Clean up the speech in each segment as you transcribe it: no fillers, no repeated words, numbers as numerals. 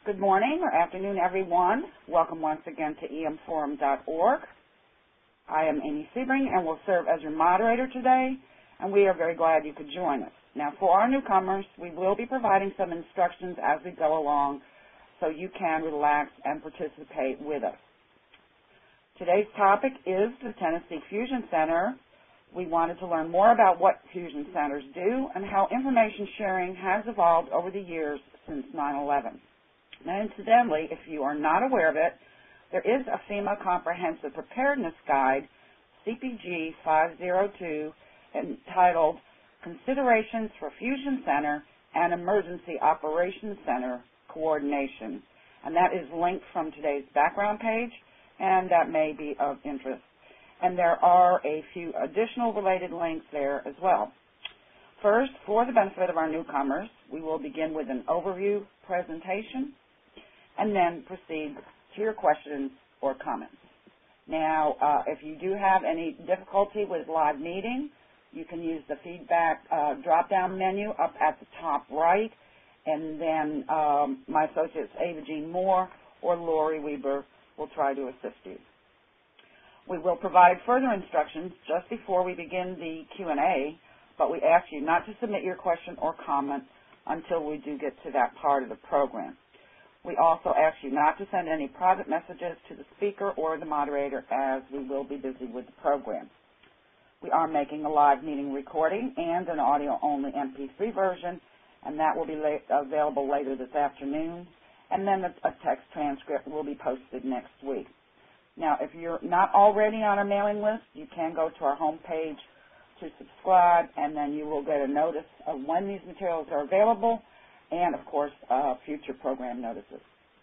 Good morning or afternoon, everyone. Welcome once again to emforum.org. I am Amy Sebring and will serve as your moderator today, and we are very glad you could join us. Now, for our newcomers, we will be providing some instructions as we go along so you can relax and participate with us. Today's topic is the Tennessee Fusion Center. We wanted to learn more about what fusion centers do and how information sharing has evolved over the years since 9/11. Now, incidentally, if you are not aware of it, there is a FEMA Comprehensive Preparedness Guide, CPG 502, entitled Considerations for Fusion Center and Emergency Operations Center Coordination, and that is linked from today's background page, and that may be of interest. And there are a few additional related links there as well. First, for the benefit of our newcomers, we will begin with an overview presentation and then proceed to your questions or comments. Now, if you do have any difficulty with live meeting, you can use the feedback drop-down menu up at the top right, and then my associates Ava Jean Moore or Lori Weber will try to assist you. We will provide further instructions just before we begin the Q&A, but we ask you not to submit your question or comment until we do get to that part of the program. We also ask you not to send any private messages to the speaker or the moderator, as we will be busy with the program. We are making a live meeting recording and an audio-only MP3 version, and that will be available later this afternoon, and then a text transcript will be posted next week. Now, if you're not already on our mailing list, you can go to our homepage to subscribe, and then you will get a notice of when these materials are available and, of course, future program notices.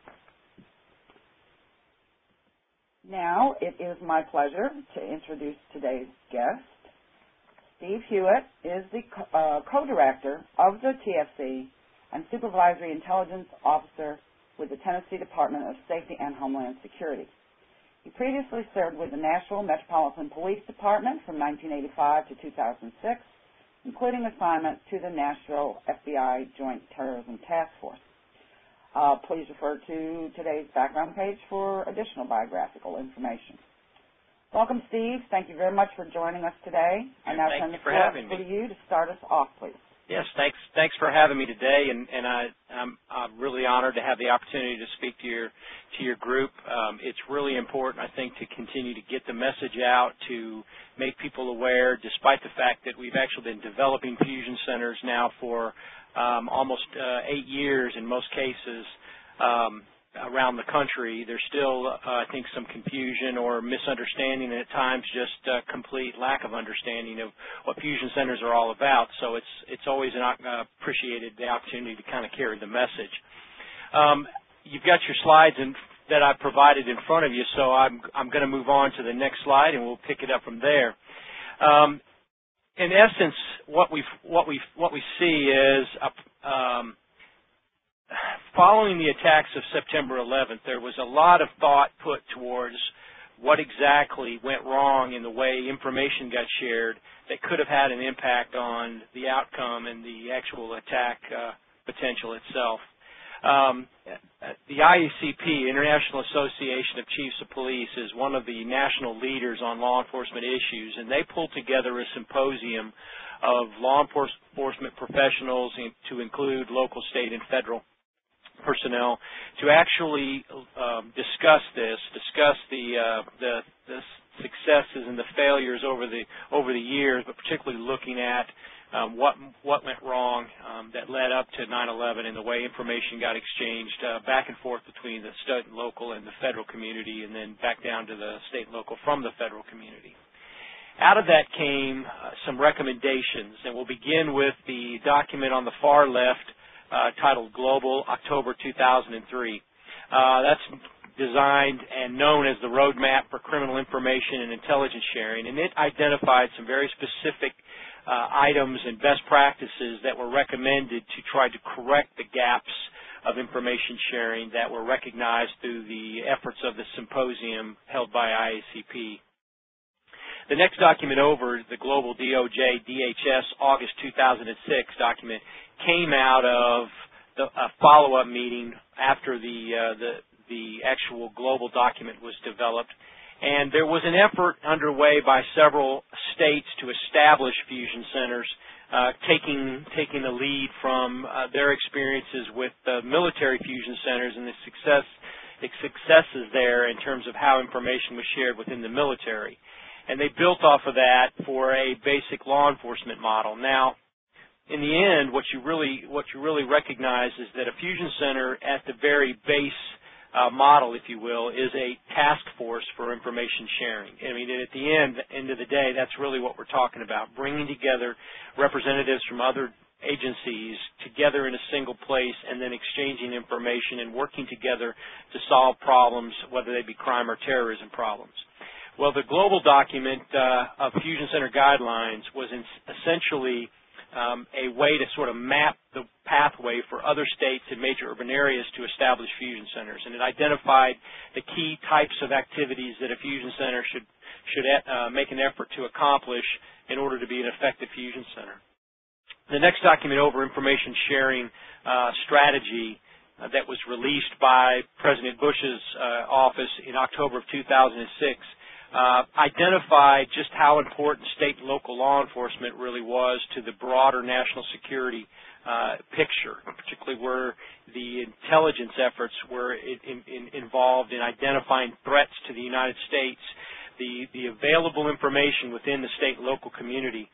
Now, it is my pleasure to introduce today's guest. Steve Hewitt is the co-director of the TFC and Supervisory Intelligence Officer with the Tennessee Department of Safety and Homeland Security. He previously served with the Nashville Metropolitan Police Department from 1985 to 2006, including assignment to the Nashville FBI Joint Terrorism Task Force. Please refer to today's background page for additional biographical information. Welcome, Steve. Thank you very much for joining us today. I now turn the floor over to you to start us off, please. Yes, thanks for having me today, and I'm really honored to have the opportunity to speak to your group. It's really important, I think, to continue to get the message out, to make people aware, despite the fact that we've actually been developing fusion centers now for almost 8 years in most cases around the country. There's still, I think, some confusion or misunderstanding, and at times just complete lack of understanding of what fusion centers are all about. So it's always appreciated the opportunity to kind of carry the message. You've got your slides that I've provided in front of you, so I'm going to move on to the next slide, and we'll pick it up from there. In essence, what we see is following the attacks of September 11th, there was a lot of thought put towards what exactly went wrong in the way information got shared that could have had an impact on the outcome and the actual attack potential itself. The IACP, International Association of Chiefs of Police, is one of the national leaders on law enforcement issues, and they pulled together a symposium of law enforcement professionals to include local, state, and federal personnel to actually discuss the successes and the failures over the years, but particularly looking at what went wrong that led up to 9/11 and the way information got exchanged back and forth between the state and local and the federal community, and then back down to the state and local from the federal community. Out of that came some recommendations, and we'll begin with the document on the far left titled Global, October 2003. That's designed and known as the Roadmap for Criminal Information and Intelligence Sharing, and it identified some very specific items and best practices that were recommended to try to correct the gaps of information sharing that were recognized through the efforts of the symposium held by IACP. The next document over, the Global DOJ DHS August 2006 document, came out of a follow-up meeting after the actual global document was developed. And there was an effort underway by several states to establish fusion centers, taking the lead from their experiences with military fusion centers and the successes there in terms of how information was shared within the military. And they built off of that for a basic law enforcement model. Now, in the end, what you really recognize is that a fusion center at the very base model, if you will, is a task force for information sharing. I mean, at the end of the day, that's really what we're talking about, bringing together representatives from other agencies together in a single place and then exchanging information and working together to solve problems, whether they be crime or terrorism problems. Well, the global document of Fusion Center Guidelines was essentially a way to sort of map the pathway for other states and major urban areas to establish fusion centers, and it identified the key types of activities that a fusion center should make an effort to accomplish in order to be an effective fusion center. The next document over information sharing strategy that was released by President Bush's office in October of 2006 identified just how important state and local law enforcement really was to the broader national security picture, particularly where the intelligence efforts were involved in identifying threats to the United States. The available information within the state and local community,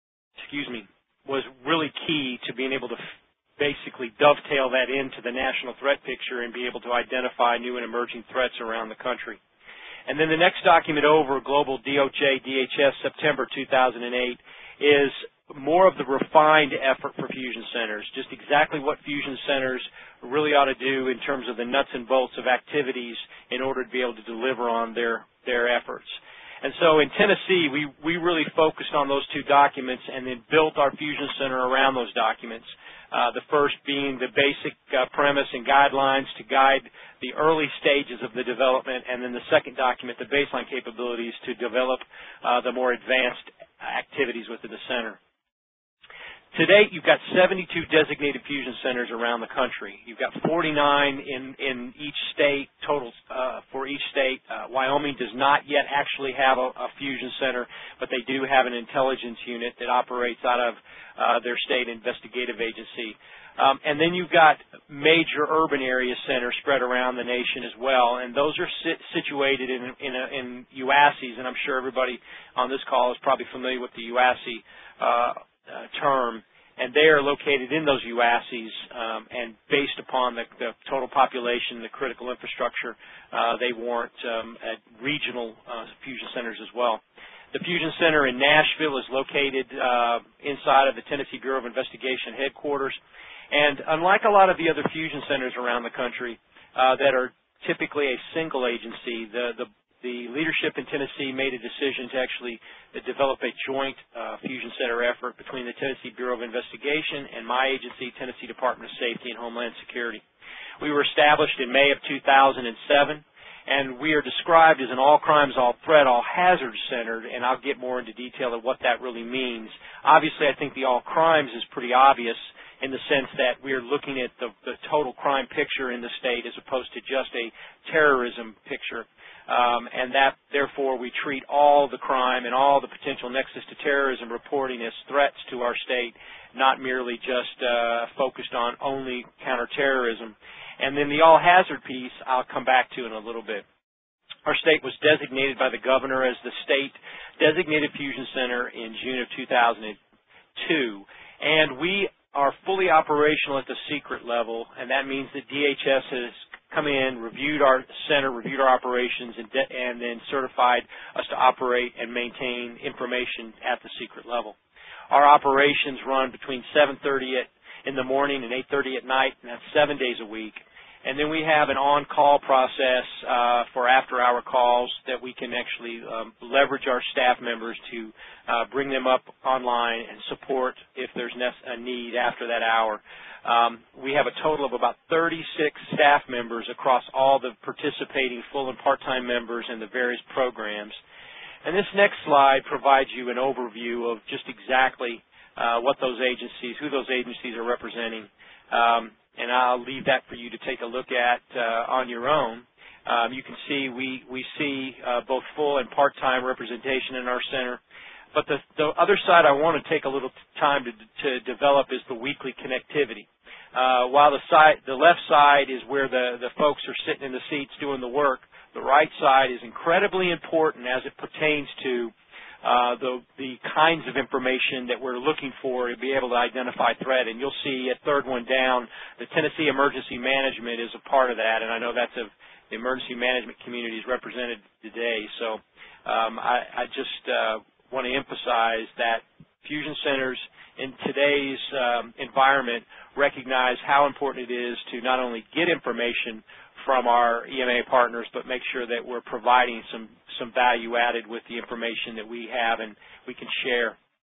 was really key to being able to basically dovetail that into the national threat picture and be able to identify new and emerging threats around the country. And then the next document over, Global DOJ DHS September 2008, is more of the refined effort for fusion centers, just exactly what fusion centers really ought to do in terms of the nuts and bolts of activities in order to be able to deliver on their efforts. And so in Tennessee, we really focused on those two documents and then built our fusion center around those documents. The first being the basic premise and guidelines to guide the early stages of the development, and then the second document, the baseline capabilities to develop the more advanced activities within the center. To date, you've got 72 designated fusion centers around the country. You've got 49 in each state, total for each state. Wyoming does not yet actually have a fusion center, but they do have an intelligence unit that operates out of their state investigative agency. And then you've got major urban area centers spread around the nation as well, and those are situated in UASCs, and I'm sure everybody on this call is probably familiar with the UASC term, and they are located in those UASCs, and based upon the total population, the critical infrastructure, they warrant at regional fusion centers as well. The Fusion Center in Nashville is located inside of the Tennessee Bureau of Investigation headquarters, and unlike a lot of the other fusion centers around the country that are typically a single agency, the leadership in Tennessee made a decision to actually develop a joint fusion center effort between the Tennessee Bureau of Investigation and my agency, Tennessee Department of Safety and Homeland Security. We were established in May of 2007, and we are described as an all crimes, all threat, all hazards centered, and I'll get more into detail of what that really means. Obviously, I think the all crimes is pretty obvious in the sense that we are looking at the total crime picture in the state as opposed to just a terrorism picture. And that, therefore, we treat all the crime and all the potential nexus to terrorism reporting as threats to our state, not merely just focused on only counterterrorism. And then the all-hazard piece I'll come back to in a little bit. Our state was designated by the governor as the state designated fusion center in June of 2002, and we are fully operational at the secret level, and that means that DHS has come in, reviewed our center, reviewed our operations, and then certified us to operate and maintain information at the secret level. Our operations run between 7:30 in the morning and 8:30 at night, and that's 7 days a week. And then we have an on-call process for after-hour calls that we can actually leverage our staff members to bring them up online and support if there's a need after that hour. We have a total of about 36 staff members across all the participating full and part-time members in the various programs. And this next slide provides you an overview of just exactly what those agencies, who those agencies are representing. and I'll leave that for you to take a look at on your own. You can see we see both full and part-time representation in our center. But the other side I want to take a little time to develop is the weekly connectivity. While the left side is where the folks are sitting in the seats doing the work, the right side is incredibly important as it pertains to the kinds of information that we're looking for to be able to identify threat. And you'll see at third one down, the Tennessee Emergency Management is a part of that, and I know that's the emergency management community is represented today. So I just want to emphasize that fusion centers in today's environment recognize how important it is to not only get information from our EMA partners, but make sure that we're providing some value added with the information that we have and we can share.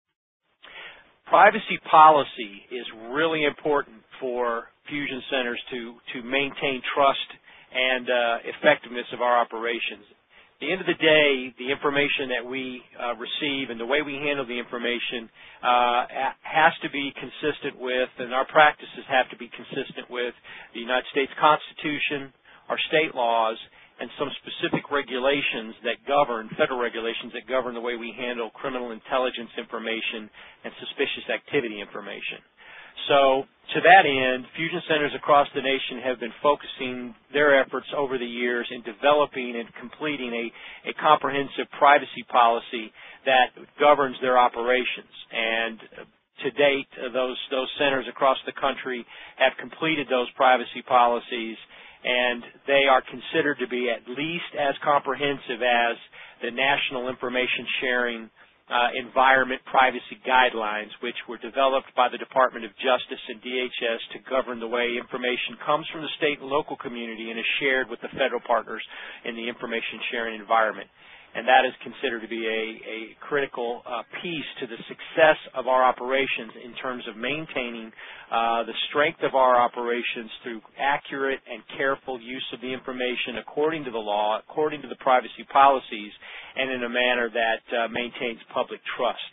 Privacy policy is really important for fusion centers to maintain trust and effectiveness of our operations. At the end of the day, the information that we receive and the way we handle the information has to be consistent with, and our practices have to be consistent with, the United States Constitution, our state laws, and some specific regulations that govern, federal regulations that govern the way we handle criminal intelligence information and suspicious activity information. So to that end, fusion centers across the nation have been focusing their efforts over the years in developing and completing a comprehensive privacy policy that governs their operations. And to date, those centers across the country have completed those privacy policies, and they are considered to be at least as comprehensive as the National Information Sharing Environment Privacy Guidelines, which were developed by the Department of Justice and DHS to govern the way information comes from the state and local community and is shared with the federal partners in the information sharing environment. And that is considered to be a critical piece to the success of our operations in terms of maintaining the strength of our operations through accurate and careful use of the information according to the law, according to the privacy policies, and in a manner that maintains public trust.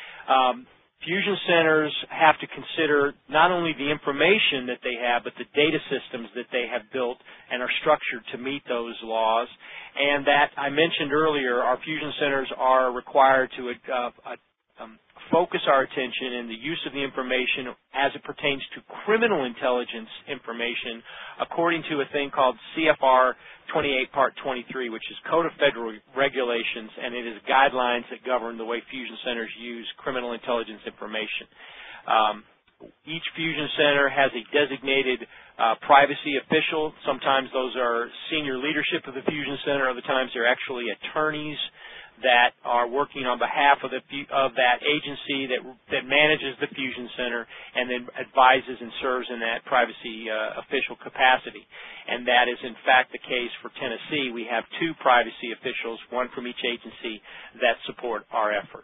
Fusion centers have to consider not only the information that they have, but the data systems that they have built and are structured to meet those laws. And that I mentioned earlier, our fusion centers are required to focus our attention in the use of the information as it pertains to criminal intelligence information according to a thing called CFR 28 Part 23, which is Code of Federal Regulations, and it is guidelines that govern the way fusion centers use criminal intelligence information. Each fusion center has a designated privacy official. Sometimes those are senior leadership of the fusion center. Other times they're actually attorneys that are working on behalf of that agency that manages the fusion center and then advises and serves in that privacy official capacity. And that is in fact the case for Tennessee. We have two privacy officials, one from each agency, that support our efforts.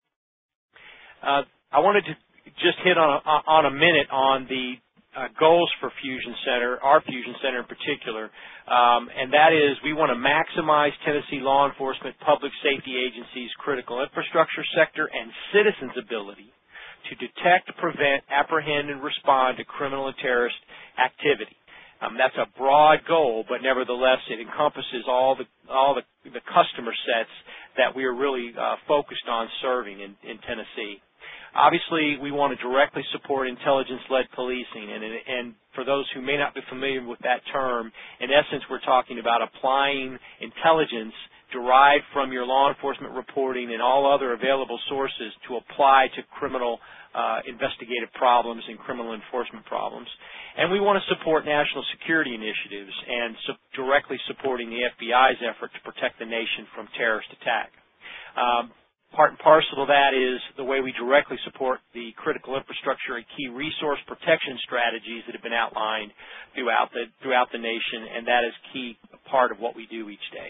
I wanted to just hit on a minute on the goals for Fusion Center, our Fusion Center in particular, and that is we want to maximize Tennessee law enforcement, public safety agencies, critical infrastructure sector, and citizens' ability to detect, prevent, apprehend, and respond to criminal and terrorist activity. That's a broad goal, but nevertheless it encompasses all the customer sets that we are really focused on serving in Tennessee. Obviously, we want to directly support intelligence-led policing, and for those who may not be familiar with that term, in essence, we're talking about applying intelligence derived from your law enforcement reporting and all other available sources to apply to criminal investigative problems and criminal enforcement problems. And we want to support national security initiatives and directly supporting the FBI's effort to protect the nation from terrorist attack. Part and parcel of that is the way we directly support the critical infrastructure and key resource protection strategies that have been outlined throughout the nation, and that is a key part of what we do each day.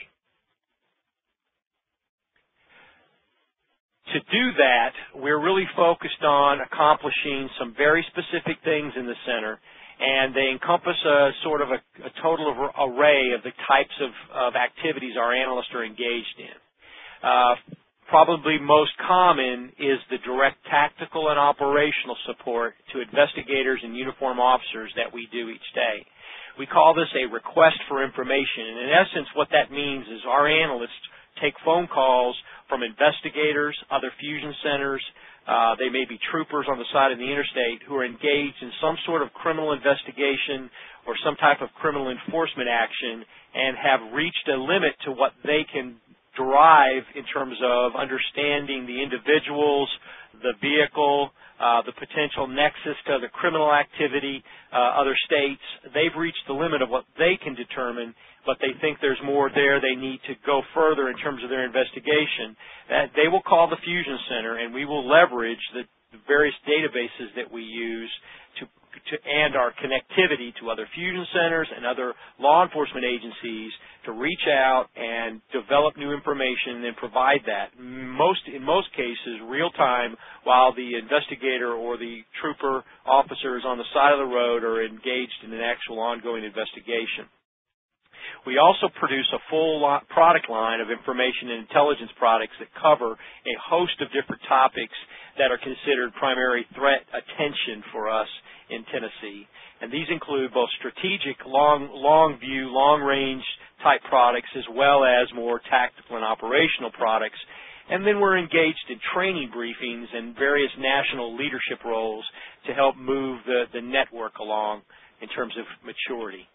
To do that, we're really focused on accomplishing some very specific things in the center, and they encompass a sort of a total array of the types of activities our analysts are engaged in. probably most common is the direct tactical and operational support to investigators and uniformed officers that we do each day. We call this a request for information, and in essence what that means is our analysts take phone calls from investigators, other fusion centers, they may be troopers on the side of the interstate who are engaged in some sort of criminal investigation or some type of criminal enforcement action and have reached a limit to what they can derive in terms of understanding the individuals, the vehicle, the potential nexus to the criminal activity, other states. They've reached the limit of what they can determine, but they think there's more there. They need to go further in terms of their investigation. They will call the Fusion Center, and we will leverage the various databases that we use and our connectivity to other fusion centers and other law enforcement agencies to reach out and develop new information and provide that. In most cases, real time, while the investigator or the trooper officers on the side of the road are engaged in an actual ongoing investigation. We also produce a full product line of information and intelligence products that cover a host of different topics that are considered primary threat attention for us in Tennessee. And these include both strategic, long view, long range type products as well as more tactical and operational products. And then we're engaged in training briefings and various national leadership roles to help move the network along in terms of maturity.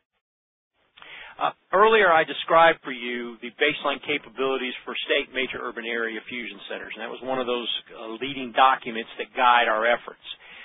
Earlier I described for you the baseline capabilities for state major urban area fusion centers, and that was one of those leading documents that guide our efforts.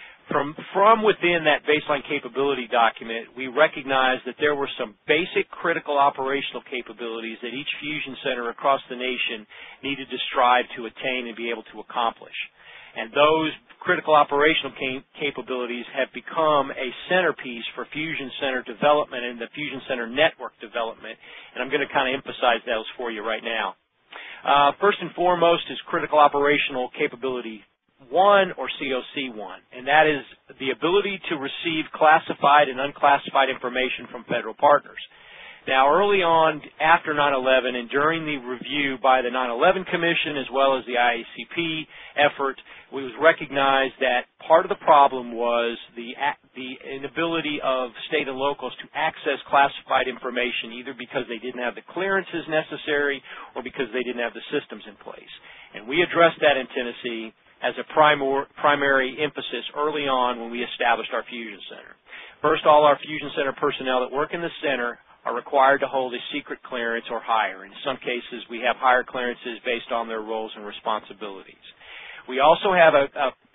From within that baseline capability document, we recognized that there were some basic critical operational capabilities that each fusion center across the nation needed to strive to attain and be able to accomplish. And those critical operational capabilities have become a centerpiece for fusion center development and the fusion center network development, and I'm going to kind of emphasize those for you right now. First and foremost is critical operational capability 1, or COC1, and that is the ability to receive classified and unclassified information from federal partners. Now, early on after 9/11 and during the review by the 9/11 Commission as well as the IACP effort, it was recognized that part of the problem was the inability of state and locals to access classified information, either because they didn't have the clearances necessary or because they didn't have the systems in place. And we addressed that in Tennessee as a primary emphasis early on when we established our Fusion Center. First, all our Fusion Center personnel that work in the center are required to hold a secret clearance or higher. In some cases, we have higher clearances based on their roles and responsibilities. We also have a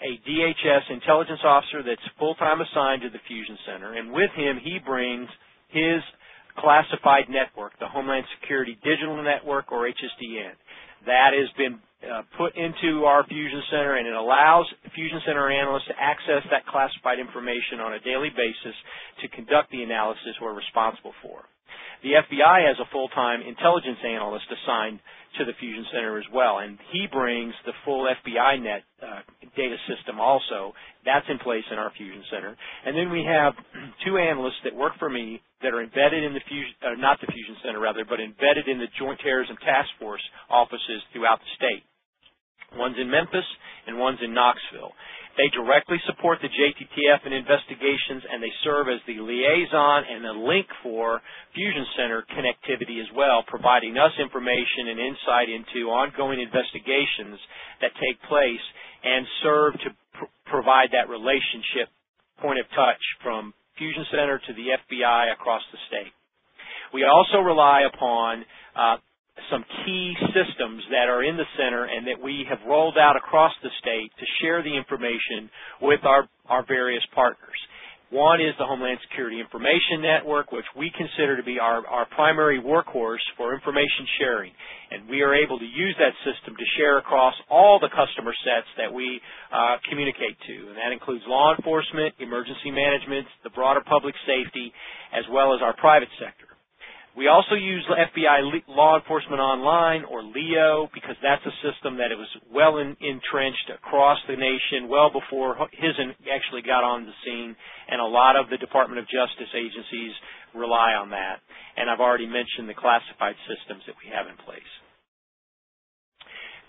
DHS intelligence officer that's full-time assigned to the Fusion Center, and with him, he brings his classified network, the Homeland Security Digital Network, or HSDN. That has been put into our Fusion Center, and it allows Fusion Center analysts to access that classified information on a daily basis to conduct the analysis we're responsible for. The FBI has a full-time intelligence analyst assigned to the Fusion Center as well, and he brings the full FBI net data system also. That's in place in our Fusion Center. And then we have 2 analysts that work for me that are embedded in the not the Fusion Center rather, but embedded in the Joint Terrorism Task Force offices throughout the state. One's in Memphis and one's in Knoxville. They directly support the JTTF in investigations, and they serve as the liaison and the link for Fusion Center connectivity as well, providing us information and insight into ongoing investigations that take place and serve to provide that relationship point of touch from Fusion Center to the FBI across the state. We also rely upon some key systems that are in the center and that we have rolled out across the state to share the information with our various partners. One is the Homeland Security Information Network, which we consider to be our primary workhorse for information sharing. And we are able to use that system to share across all the customer sets that we communicate to. And that includes law enforcement, emergency management, the broader public safety, as well as our private sector. We also use FBI Law Enforcement Online, or LEO, because that's a system that it was well entrenched across the nation well before HISN actually got on the scene, and a lot of the Department of Justice agencies rely on that. And I've already mentioned the classified systems that we have in place.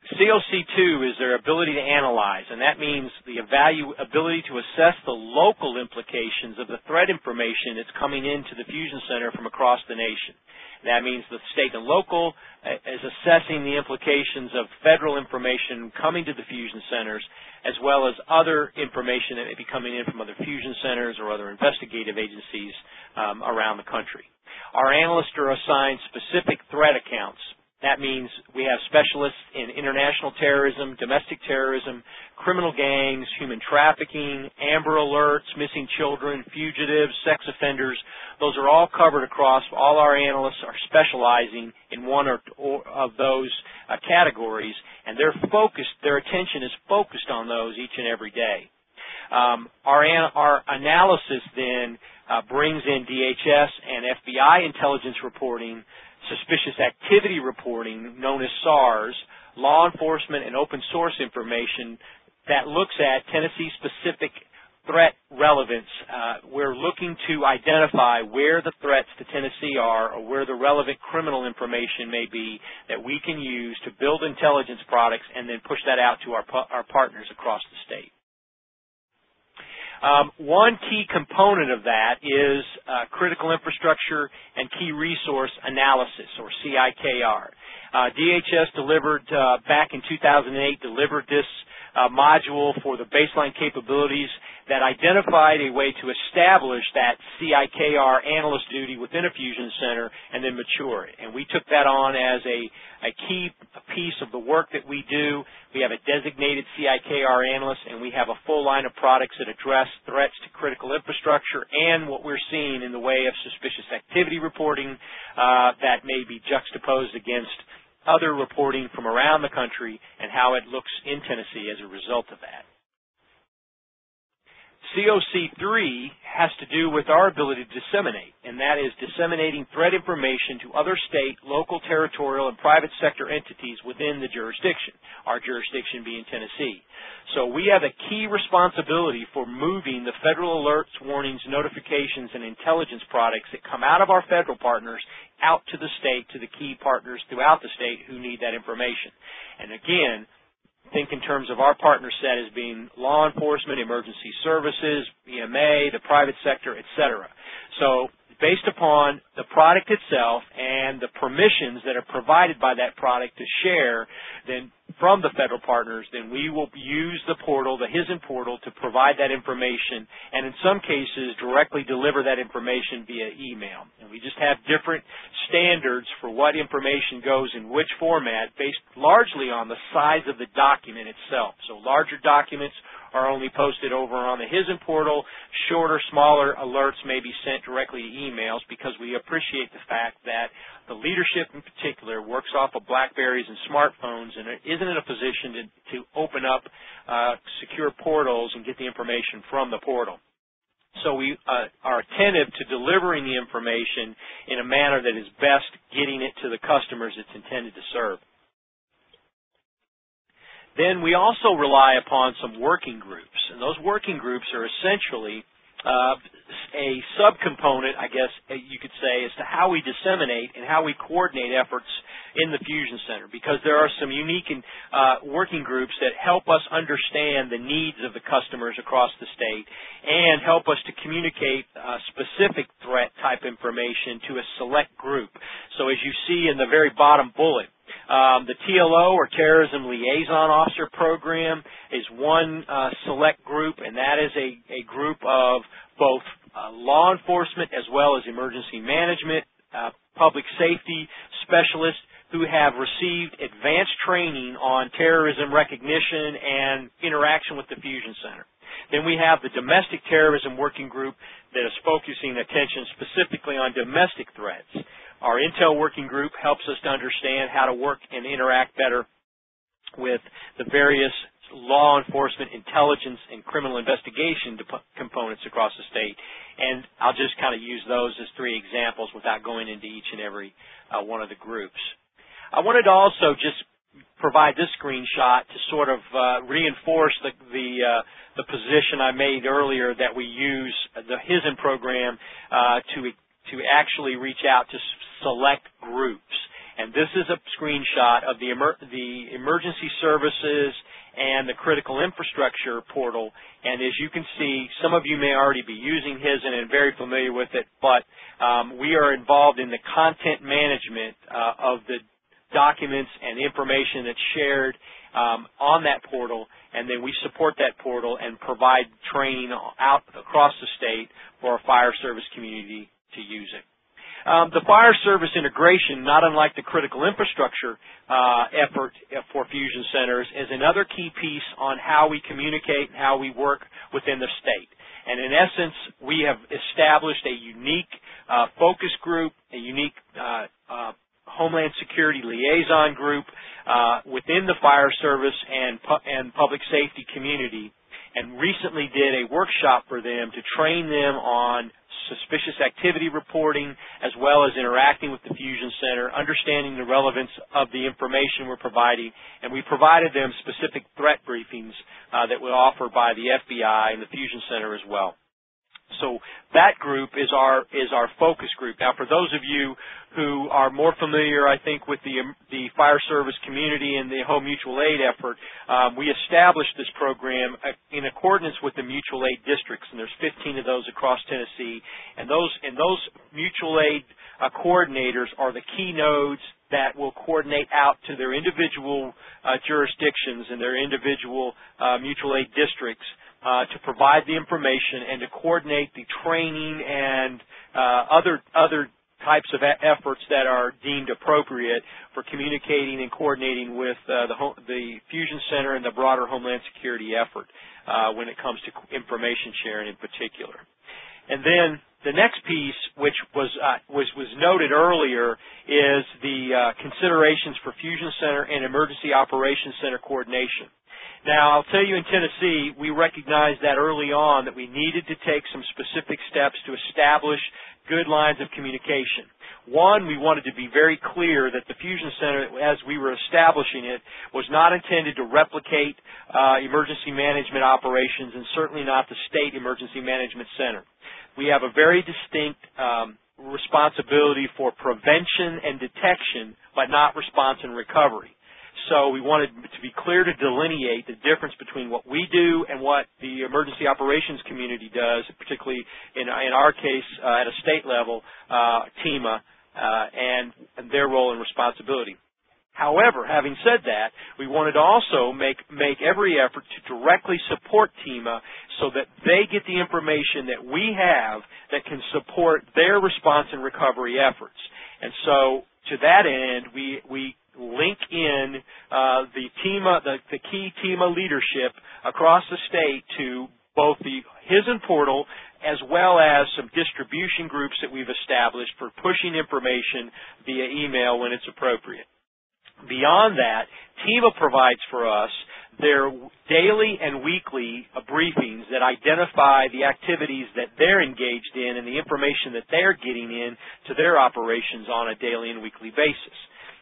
COC2 is their ability to analyze, and that means the ability to assess the local implications of the threat information that's coming into the Fusion Center from across the nation. That means the state and local is assessing the implications of federal information coming to the Fusion Centers, as well as other information that may be coming in from other Fusion Centers or other investigative agencies around the country. Our analysts are assigned specific threat accounts. That means we have specialists in international terrorism, domestic terrorism, criminal gangs, human trafficking, Amber Alerts, missing children, fugitives, sex offenders. Those are all covered across. All our analysts are specializing in one or of those categories, and their attention is focused on those each and every day. Our analysis then brings in DHS and FBI intelligence reporting, suspicious activity reporting, known as SARS, law enforcement and open source information that looks at Tennessee-specific threat relevance. We're looking to identify where the threats to Tennessee are or where the relevant criminal information may be that we can use to build intelligence products and then push that out to our partners across the state. One key component of that is critical infrastructure and key resource analysis, or CIKR. DHS delivered back in 2008, delivered this module for the baseline capabilities that identified a way to establish that CIKR analyst duty within a Fusion Center and then mature it. And we took that on as a key piece of the work that we do. We have a designated CIKR analyst, and we have a full line of products that address threats to critical infrastructure and what we're seeing in the way of suspicious activity reporting that may be juxtaposed against other reporting from around the country and how it looks in Tennessee as a result of that. COC3 has to do with our ability to disseminate, and that is disseminating threat information to other state, local, territorial, and private sector entities within the jurisdiction, our jurisdiction being Tennessee. So we have a key responsibility for moving the federal alerts, warnings, notifications, and intelligence products that come out of our federal partners out to the state, to the key partners throughout the state who need that information. And again, think in terms of our partner set as being law enforcement, emergency services, EMA, the private sector, etc. So based upon the product itself and the permissions that are provided by that product to share then from the federal partners, then we will use the portal, the HISN portal, to provide that information and in some cases directly deliver that information via email. And we just have different standards for what information goes in which format based largely on the size of the document itself. So larger documents are only posted over on the HISN portal. Shorter, smaller alerts may be sent directly to emails because we appreciate the fact that the leadership in particular works off of BlackBerries and smartphones and isn't in a position to open up secure portals and get the information from the portal. So we are attentive to delivering the information in a manner that is best getting it to the customers it's intended to serve. Then we also rely upon some working groups, and those working groups are essentially a subcomponent, I guess you could say, as to how we disseminate and how we coordinate efforts in the Fusion Center, because there are some unique working groups that help us understand the needs of the customers across the state and help us to communicate specific threat type information to a select group. So as you see in the very bottom bullet, the TLO, or Terrorism Liaison Officer Program, is one select group, and that is a group of both law enforcement as well as emergency management, public safety specialists who have received advanced training on terrorism recognition and interaction with the Fusion Center. Then we have the Domestic Terrorism Working Group that is focusing attention specifically on domestic threats. Our Intel Working Group helps us to understand how to work and interact better with the various law enforcement, intelligence, and criminal investigation components across the state. And I'll just kind of use those as three examples without going into each and every one of the groups. I wanted to also just provide this screenshot to sort of reinforce the position I made earlier that we use the HISN program to actually reach out to select groups. And this is a screenshot of the emergency services and the critical infrastructure portal. And as you can see, some of you may already be using his and are very familiar with it, but we are involved in the content management of the documents and information that's shared on that portal, and then we support that portal and provide training out across the state for our fire service community to use it. The fire service integration, not unlike the critical infrastructure effort for Fusion Centers, is another key piece on how we communicate and how we work within the state. And in essence, we have established a unique focus group, a unique Homeland Security liaison group within the fire service and public safety community, and recently did a workshop for them to train them on suspicious activity reporting, as well as interacting with the Fusion Center, understanding the relevance of the information we're providing, and we provided them specific threat briefings that were offered by the FBI and the Fusion Center as well. So that group is our focus group. Now, for those of you who are more familiar, I think, with the fire service community and the home mutual aid effort, we established this program in accordance with the mutual aid districts, and there's 15 of those across Tennessee. And those mutual aid coordinators are the key nodes that will coordinate out to their individual jurisdictions and their individual mutual aid districts to provide the information and to coordinate the training and other types of efforts that are deemed appropriate for communicating and coordinating with the Fusion Center and the broader Homeland Security effort when it comes to information sharing in particular. And then the next piece, which was noted earlier, is the considerations for Fusion Center and Emergency Operations Center coordination. Now, I'll tell you, in Tennessee, we recognized that early on that we needed to take some specific steps to establish good lines of communication. One, we wanted to be very clear that the Fusion Center, as we were establishing it, was not intended to replicate emergency management operations, and certainly not the State Emergency Management Center. We have a very distinct responsibility for prevention and detection, but not response and recovery. So we wanted to be clear to delineate the difference between what we do and what the emergency operations community does, particularly in our case at a state level, TEMA, and their role and responsibility. However, having said that, we wanted to also make every effort to directly support TEMA so that they get the information that we have that can support their response and recovery efforts. And so to that end, we link in the key TEMA leadership across the state to both the HISN portal as well as some distribution groups that we've established for pushing information via email when it's appropriate. Beyond that, TEMA provides for us their daily and weekly briefings that identify the activities that they're engaged in and the information that they're getting in to their operations on a daily and weekly basis.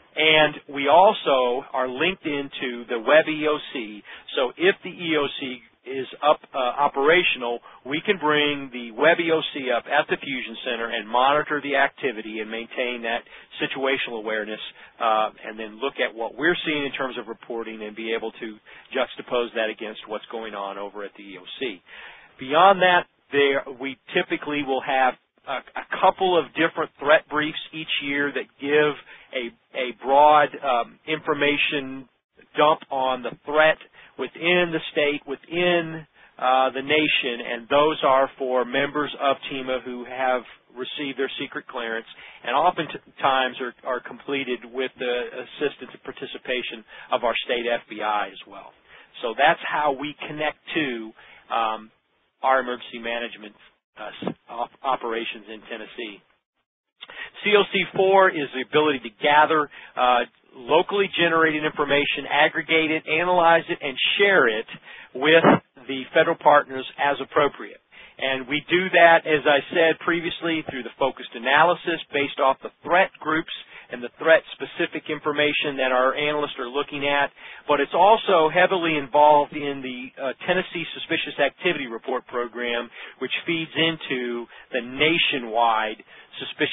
And we also are linked into the Web EOC, so if the EOC is operational, we can bring the Web EOC up at the Fusion Center and monitor the activity and maintain that situational awareness and then look at what we're seeing in terms of reporting and be able to juxtapose that against what's going on over at the EOC. Beyond that, we typically will have a couple of different threat briefs each year that give a broad information dump on the threat within the state, within the nation, and those are for members of TEMA who have received their secret clearance, and oftentimes are completed with the assistance and participation of our state FBI as well. So that's how we connect to our emergency management operations in Tennessee. COC4 is the ability to gather locally generated information, aggregate it, analyze it, and share it with the federal partners as appropriate. And we do that, as I said previously, through the focused analysis based off the threat groups and the threat-specific information that our analysts are looking at, but it's also heavily involved in the Tennessee Suspicious Activity Report program, which feeds into the nationwide suspicious activity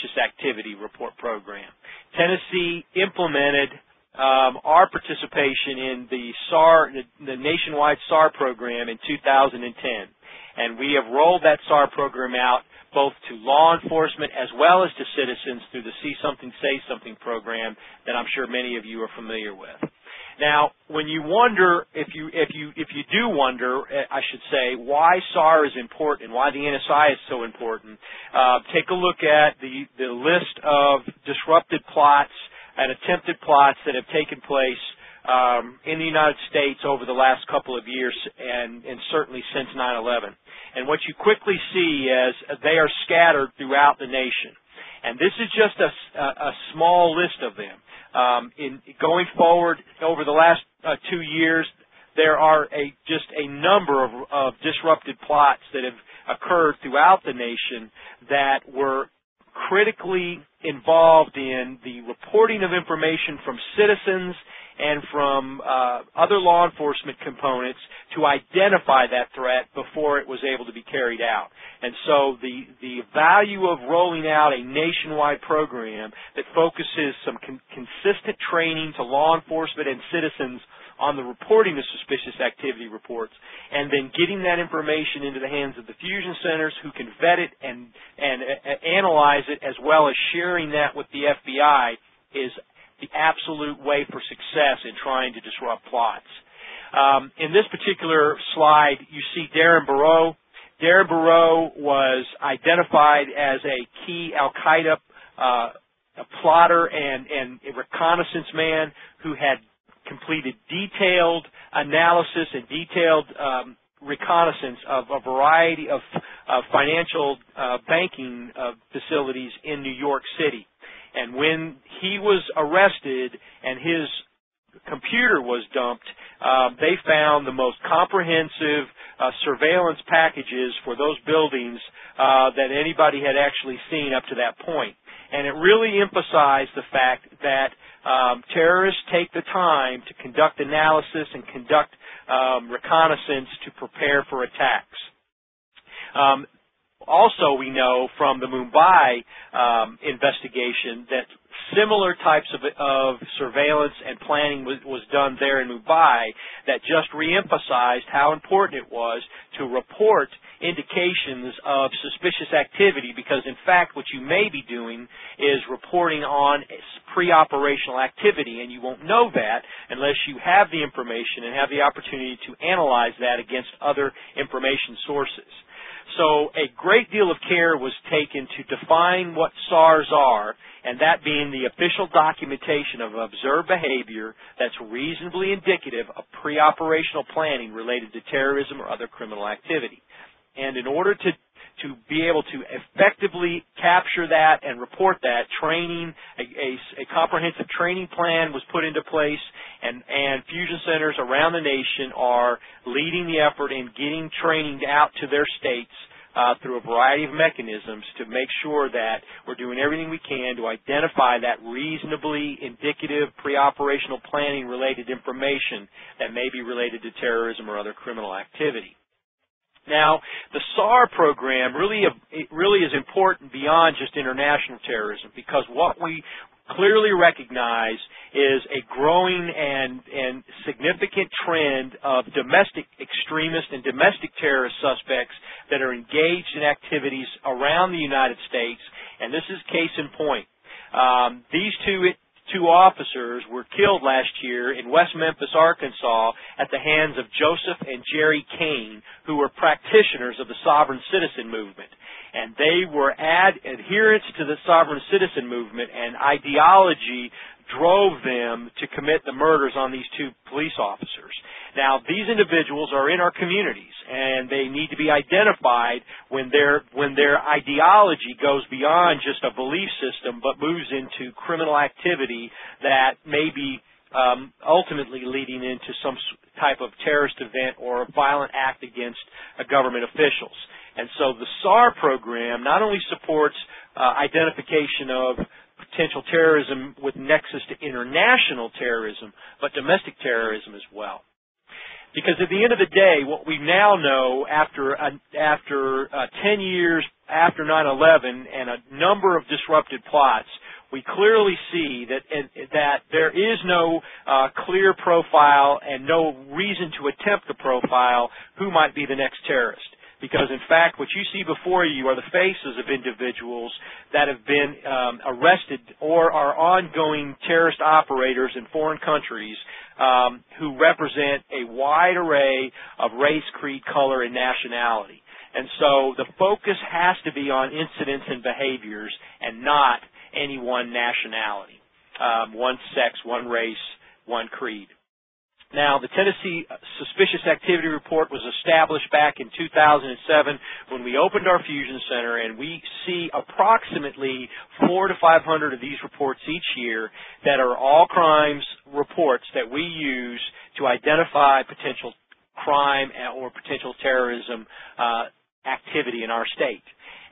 Activity Report Program. Tennessee implemented our participation in the nationwide SAR program in 2010, and we have rolled that SAR program out both to law enforcement as well as to citizens through the See Something, Say Something program that I'm sure many of you are familiar with. Now, when you wonder, if you do wonder, I should say, why SAR is important and why the NSI is so important, take a look at the list of disrupted plots and attempted plots that have taken place in the United States over the last couple of years and certainly since 9/11. And what you quickly see is they are scattered throughout the nation. And this is just a small list of them. Going forward over the last 2 years, there are just a number of disrupted plots that have occurred throughout the nation that were critically involved in the reporting of information from citizens and from other law enforcement components to identify that threat before it was able to be carried out. And so the value of rolling out a nationwide program that focuses some consistent training to law enforcement and citizens on the reporting of suspicious activity reports, and then getting that information into the hands of the fusion centers who can vet it and analyze it, as well as sharing that with the FBI, is the absolute way for success in trying to disrupt plots. In this particular slide, you see Darren Barrow. Darren Barrow was identified as a key al-Qaeda plotter and a reconnaissance man who had completed detailed analysis and detailed reconnaissance of a variety of financial banking facilities in New York City. And when he was arrested and his computer was dumped, they found the most comprehensive surveillance packages for those buildings that anybody had actually seen up to that point. And it really emphasized the fact that terrorists take the time to conduct analysis and conduct reconnaissance to prepare for attacks. Also, we know from the Mumbai investigation that similar types of surveillance and planning was done there in Mumbai that just reemphasized how important it was to report indications of suspicious activity, because in fact what you may be doing is reporting on pre-operational activity, and you won't know that unless you have the information and have the opportunity to analyze that against other information sources. So a great deal of care was taken to define what SARs are, and that being the official documentation of observed behavior that's reasonably indicative of pre-operational planning related to terrorism or other criminal activity. And in order to be able to effectively capture that and report that, training, a comprehensive training plan was put into place, and fusion centers around the nation are leading the effort in getting training out to their states through a variety of mechanisms to make sure that we're doing everything we can to identify that reasonably indicative pre-operational planning related information that may be related to terrorism or other criminal activity. Now, the SAR program really is important beyond just international terrorism, because what we clearly recognize is a growing and significant trend of domestic extremists and domestic terrorist suspects that are engaged in activities around the United States, and this is case in point. These two officers were killed last year in West Memphis, Arkansas, at the hands of Joseph and Jerry Kane, who were practitioners of the sovereign citizen movement. And they were adherents to the sovereign citizen movement, and ideology drove them to commit the murders on these two police officers. Now, these individuals are in our communities, and they need to be identified when their ideology goes beyond just a belief system, but moves into criminal activity that may be ultimately leading into some type of terrorist event or a violent act against government officials. And so the SAR program not only supports identification of potential terrorism with nexus to international terrorism, but domestic terrorism as well. Because at the end of the day, what we now know after 10 years after 9/11 and a number of disrupted plots, we clearly see that there is no clear profile and no reason to attempt to profile who might be the next terrorist. Because, in fact, what you see before you are the faces of individuals that have been arrested or are ongoing terrorist operators in foreign countries who represent a wide array of race, creed, color, and nationality. And so the focus has to be on incidents and behaviors and not any one nationality, one sex, one race, one creed. Now, the Tennessee Suspicious Activity Report was established back in 2007 when we opened our Fusion Center, and we see approximately 400 to 500 of these reports each year that are all crimes reports that we use to identify potential crime or potential terrorism activity in our state.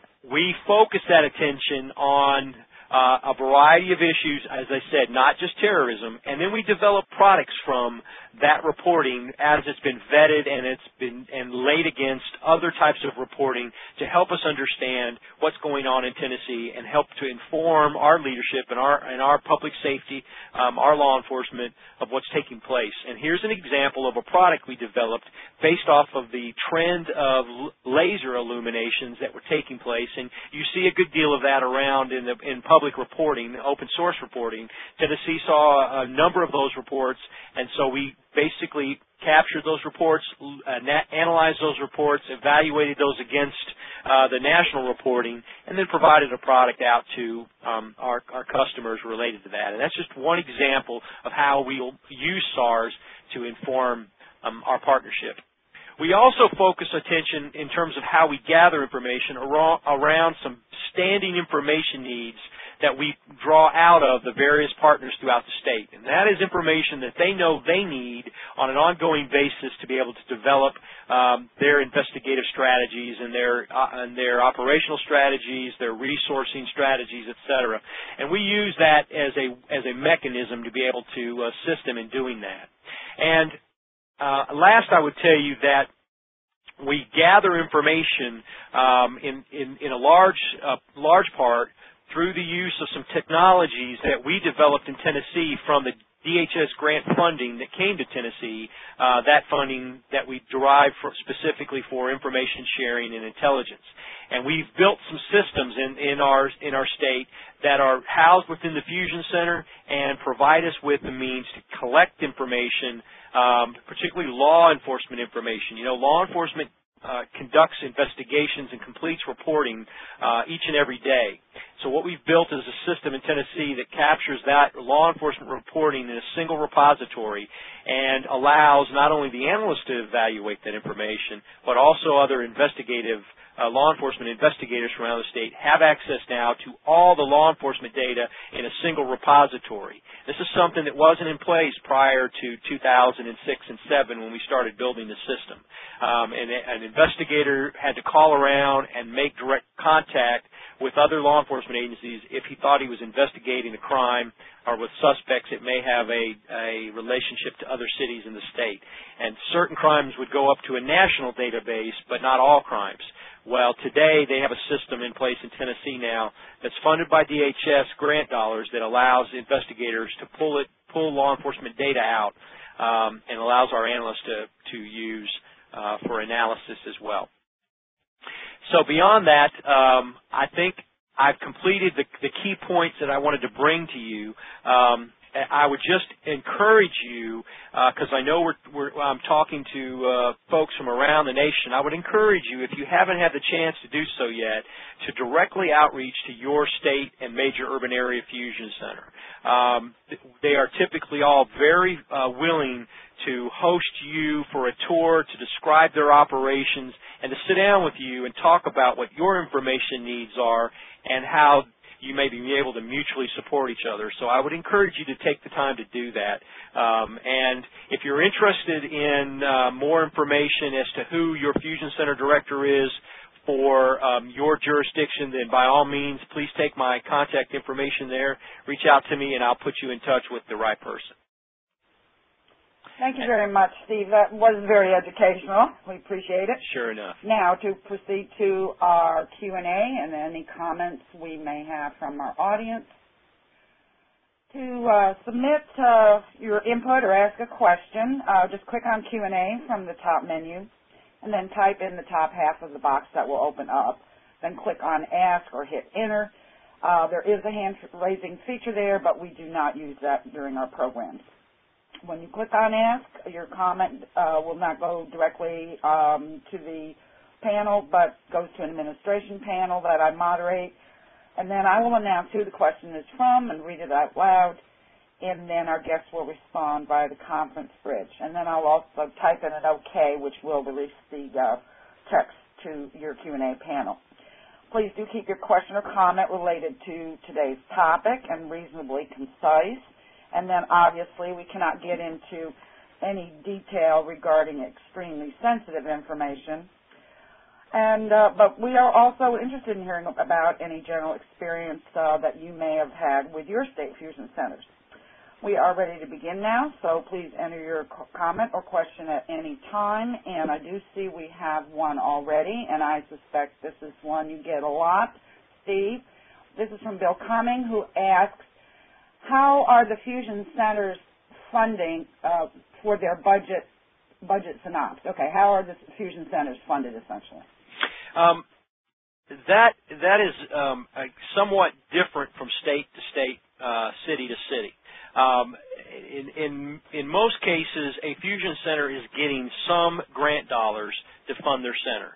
We focus that attention on a variety of issues, as I said, not just terrorism, and then we develop products from that reporting as it's been vetted and it's been laid against other types of reporting to help us understand what's going on in Tennessee and help to inform our leadership and our public safety, our law enforcement of what's taking place. And here's an example of a product we developed based off of the trend of laser illuminations that were taking place, and you see a good deal of that around in public reporting, open source reporting. Tennessee saw a number of those reports, and so we basically captured those reports, analyzed those reports, evaluated those against the national reporting, and then provided a product out to our customers related to that. And that's just one example of how we'll use SARS to inform our partnership. We also focus attention in terms of how we gather information around some standing information needs that we draw out of the various partners throughout the state. And that is information that they know they need on an ongoing basis to be able to develop their investigative strategies and their operational strategies, their resourcing strategies, et cetera. And we use that as a mechanism to be able to assist them in doing that. And last, I would tell you that we gather information in a large part through the use of some technologies that we developed in Tennessee from the DHS grant funding that came to Tennessee, that funding that we derived specifically for information sharing and intelligence. And we've built some systems in our state that are housed within the Fusion Center and provide us with the means to collect information, particularly law enforcement information. You know, law enforcement conducts investigations and completes reporting each and every day. So what we've built is a system in Tennessee that captures that law enforcement reporting in a single repository and allows not only the analysts to evaluate that information, but also other investigative law enforcement investigators from around the state have access now to all the law enforcement data in a single repository. This is something that wasn't in place prior to 2006 and 2007 when we started building the system. And an investigator had to call around and make direct contact with other law enforcement agencies if he thought he was investigating a crime or with suspects that may have a relationship to other cities in the state. And certain crimes would go up to a national database, but not all crimes. Well, today they have a system in place in Tennessee now that's funded by DHS grant dollars that allows investigators to pull law enforcement data out and allows our analysts to use for analysis as well. So beyond that, I think I've completed the key points that I wanted to bring to you. I would just encourage you, because I know I'm talking to folks from around the nation, I would encourage you, if you haven't had the chance to do so yet, to directly outreach to your state and major urban area fusion center. They are typically all very willing to host you for a tour, to describe their operations, and to sit down with you and talk about what your information needs are and how you may be able to mutually support each other. So I would encourage you to take the time to do that. And if you're interested in more information as to who your Fusion Center Director is for your jurisdiction, then by all means, please take my contact information there. Reach out to me, and I'll put you in touch with the right person. Thank you very much, Steve. That was very educational. We appreciate it. Sure enough. Now to proceed to our Q&A and any comments we may have from our audience. To submit your input or ask a question, just click on Q&A from the top menu and then type in the top half of the box that will open up. Then click on Ask or hit Enter. There is a hand-raising feature there, but we do not use that during our programs. When you click on Ask, your comment will not go directly to the panel, but goes to an administration panel that I moderate. And then I will announce who the question is from and read it out loud, and then our guests will respond via the conference bridge. And then I'll also type in an OK, which will release the text to your Q&A panel. Please do keep your question or comment related to today's topic and reasonably concise. And then obviously we cannot get into any detail regarding extremely sensitive information. But we are also interested in hearing about any general experience that you may have had with your state fusion centers. We are ready to begin now, so please enter your comment or question at any time. And I do see we have one already, and I suspect this is one you get a lot. Steve, this is from Bill Cumming, who asks, how are the fusion centers funding for their budget synopsis? Okay, how are the fusion centers funded essentially? That is somewhat different from state to state, city to city. In most cases, a fusion center is getting some grant dollars to fund their center.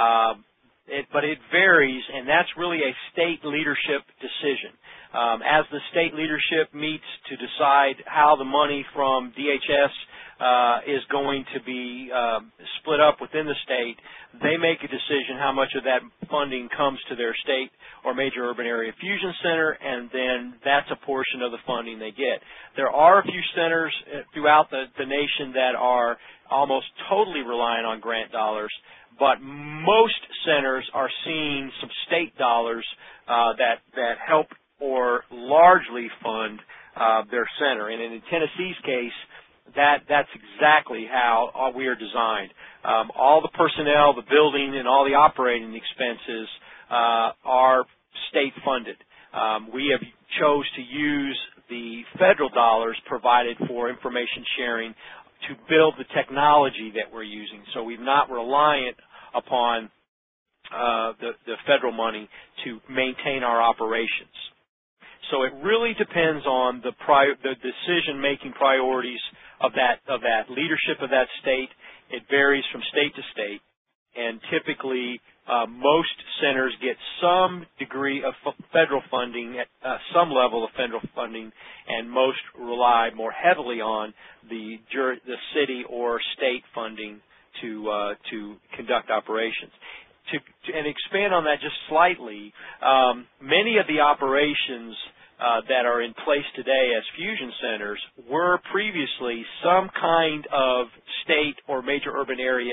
But it varies, and that's really a state leadership decision. As the state leadership meets to decide how the money from DHS is going to be split up within the state, they make a decision how much of that funding comes to their state or major urban area fusion center, and then that's a portion of the funding they get. There are a few centers throughout the nation that are almost totally reliant on grant dollars, but most centers are seeing some state dollars that help or largely fund their center. And in Tennessee's case, that's exactly how we are designed. All the personnel, the building, and all the operating expenses are state funded. We have chose to use the federal dollars provided for information sharing to build the technology that we're using. So we're not reliant upon the federal money to maintain our operations. So it really depends on the decision-making priorities of that leadership of that state. It varies from state to state, and typically most centers get some degree of federal funding, some level of federal funding, and most rely more heavily on the city or state funding to conduct operations. And expand on that just slightly, many of the operations that are in place today as fusion centers were previously some kind of state or major urban area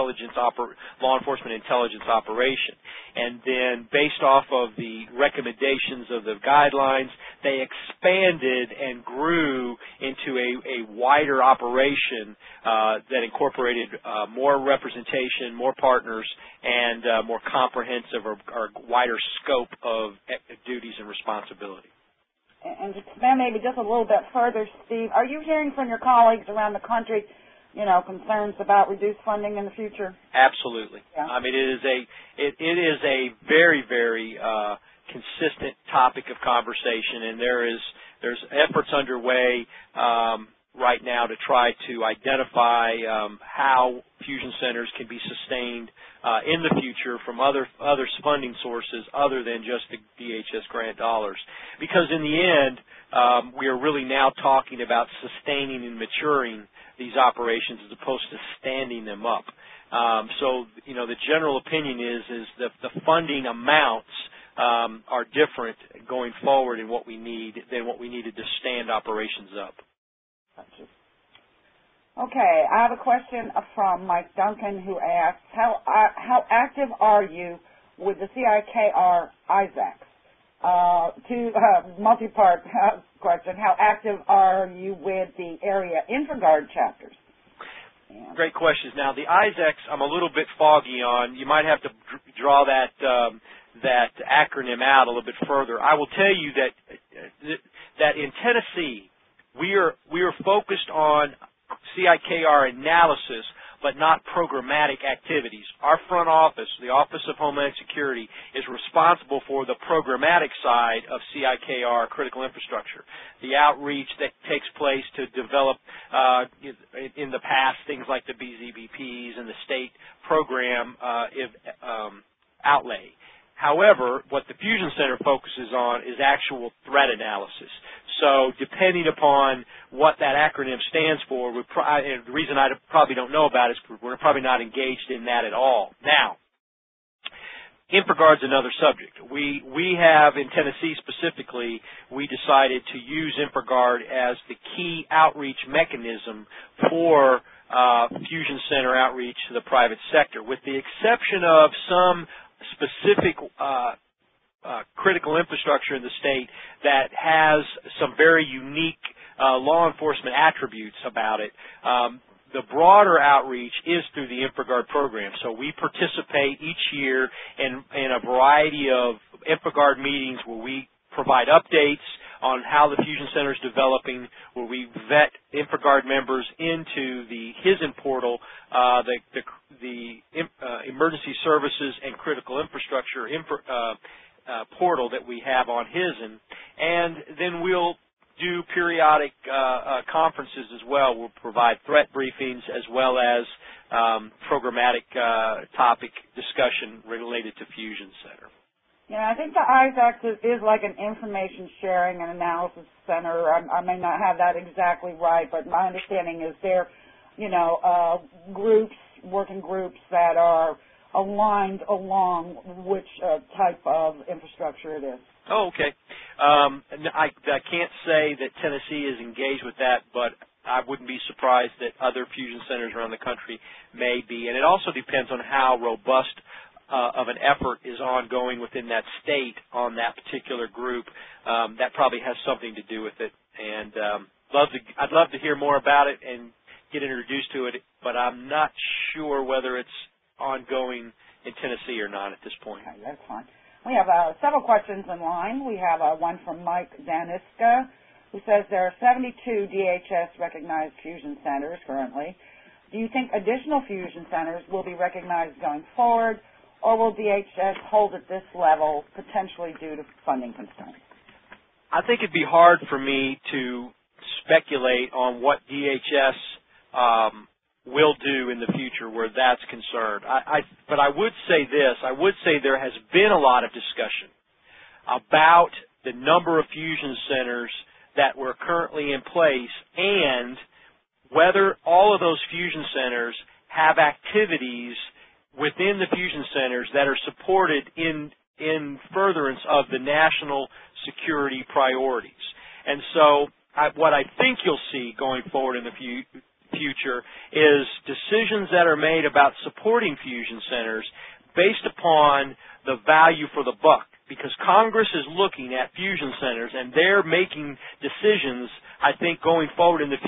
law enforcement intelligence operation. And then based off of the recommendations of the guidelines, they expanded and grew into a wider operation that incorporated more representation, more partners, and more comprehensive or wider scope of duties and responsibility. And to expand maybe just a little bit further, Steve, are you hearing from your colleagues around the country, concerns about reduced funding in the future? Absolutely. Yeah. I mean, it is a very, very consistent topic of conversation, and there's efforts underway right now to try to identify how fusion centers can be sustained in the future from other funding sources other than just the DHS grant dollars. Because in the end, we are really now talking about sustaining and maturing these operations as opposed to standing them up. So, the general opinion is that the funding amounts are different going forward in what we need than what we needed to stand operations up. Gotcha. Okay, I have a question from Mike Duncan, who asks, how active are you with the CIKR ISACs? multi-part question. How active are you with the area InfraGard chapters? Great questions. Now, the ISACs, I'm a little bit foggy on. You might have to draw that acronym out a little bit further. I will tell you that in Tennessee, we are focused on CIKR analysis, but not programmatic activities. Our front office, the Office of Homeland Security, is responsible for the programmatic side of CIKR critical infrastructure, the outreach that takes place to develop in the past things like the BZBPs and the state program outlay. However, what the Fusion Center focuses on is actual threat analysis. So depending upon what that acronym stands for, and the reason I probably don't know about it is we're probably not engaged in that at all. Now, InfraGard's another subject. We have, in Tennessee specifically, we decided to use InfraGard as the key outreach mechanism for Fusion Center outreach to the private sector, with the exception of some specific critical infrastructure in the state that has some very unique law enforcement attributes about it. The broader outreach is through the InfraGard program. So we participate each year in a variety of InfraGard meetings where we provide updates on how the Fusion Center is developing, where we vet InfraGard members into the HISN portal, the Emergency Services and Critical Infrastructure portal that we have on HISN, and then we'll do periodic conferences as well. We'll provide threat briefings as well as programmatic topic discussion related to Fusion Center. Yeah, I think the ISACs is like an information sharing and analysis center. I may not have that exactly right, but my understanding is they're, working groups that are aligned along which type of infrastructure it is. Oh, okay. I can't say that Tennessee is engaged with that, but I wouldn't be surprised that other Fusion Centers around the country may be. And it also depends on how robust of an effort is ongoing within that state on that particular group. That probably has something to do with it. And I'd love to hear more about it and get introduced to it, but I'm not sure whether it's ongoing in Tennessee or not at this point. Okay, that's fine. We have several questions in line. We have one from Mike Daniska, who says there are 72 DHS-recognized Fusion Centers currently. Do you think additional Fusion Centers will be recognized going forward, or will DHS hold at this level potentially due to funding constraints? I think it'd be hard for me to speculate on what DHS will do in the future where that's concerned. But I would say this. I would say there has been a lot of discussion about the number of Fusion Centers that were currently in place and whether all of those Fusion Centers have activities within the Fusion Centers that are supported in furtherance of the national security priorities. And so what I think you'll see going forward in the future is decisions that are made about supporting Fusion Centers based upon the value for the buck, because Congress is looking at Fusion Centers and they're making decisions, I think, going forward in the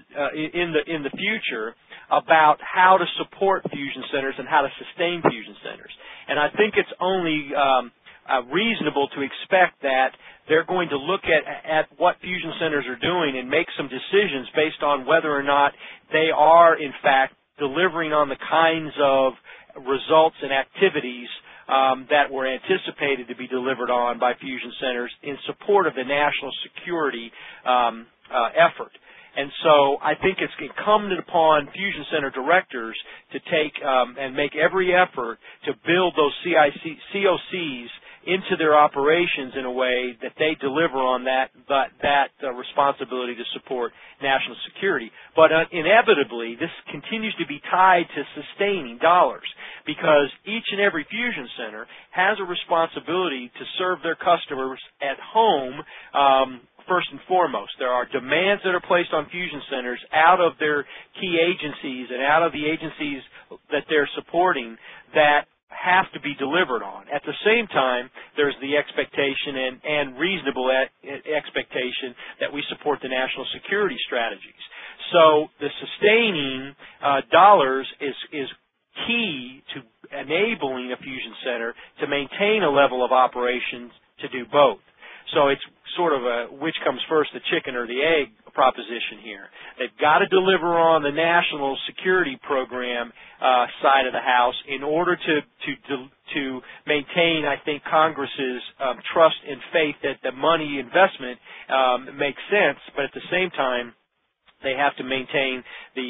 future about how to support Fusion Centers and how to sustain Fusion Centers. And I think it's only reasonable to expect that they're going to look at what Fusion Centers are doing and make some decisions based on whether or not they are, in fact, delivering on the kinds of results and activities that were anticipated to be delivered on by Fusion Centers in support of the national security effort. And so I think it's incumbent upon Fusion Center directors to take and make every effort to build those COCs into their operations in a way that they deliver on that responsibility to support national security. But inevitably, this continues to be tied to sustaining dollars, because each and every Fusion Center has a responsibility to serve their customers at home first and foremost. There are demands that are placed on Fusion Centers out of their key agencies and out of the agencies that they're supporting that have to be delivered on. At the same time, there's the expectation and reasonable expectation that we support the national security strategies. So the sustaining dollars is key to enabling a fusion center to maintain a level of operations to do both. So it's sort of a which comes first, the chicken or the egg proposition here. They've got to deliver on the national security program side of the house in order to maintain, I think, Congress's trust and faith that the money investment makes sense, but at the same time, they have to maintain